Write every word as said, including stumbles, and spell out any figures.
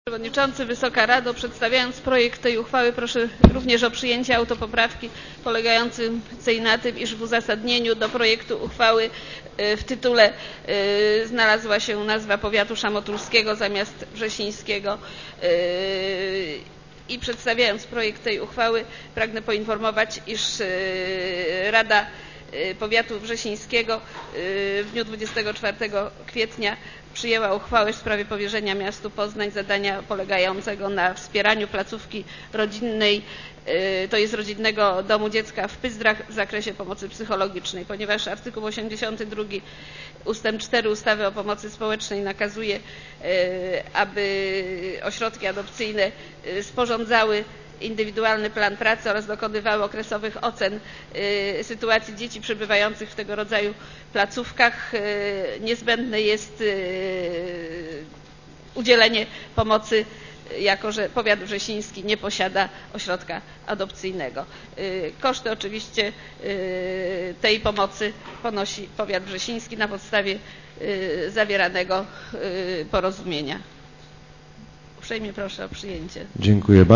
Przewodniczący, Wysoka Rado, przedstawiając projekt tej uchwały proszę również o przyjęcie autopoprawki polegającej na tym, iż w uzasadnieniu do projektu uchwały w tytule znalazła się nazwa powiatu szamotulskiego zamiast wrzesińskiego. I przedstawiając projekt tej uchwały pragnę poinformować, iż Rada Powiatu Wrzesińskiego w dniu dwudziestego czwartego kwietnia przyjęła uchwałę w sprawie powierzenia miastu Poznań zadania polegającego na wspieraniu placówki rodzinnej, to jest Rodzinnego Domu Dziecka w Pyzdrach w zakresie pomocy psychologicznej, ponieważ artykuł osiemdziesiąty drugi ustęp cztery ustawy o pomocy społecznej nakazuje, aby ośrodki adopcyjne sporządzały indywidualny plan pracy oraz dokonywały okresowych ocen sytuacji dzieci przebywających w tego rodzaju placówkach. Niezbędne jest udzielenie pomocy, jako że powiat wrzesiński nie posiada ośrodka adopcyjnego. Koszty oczywiście tej pomocy ponosi powiat wrzesiński na podstawie zawieranego porozumienia. Uprzejmie proszę o przyjęcie. Dziękuję bardzo.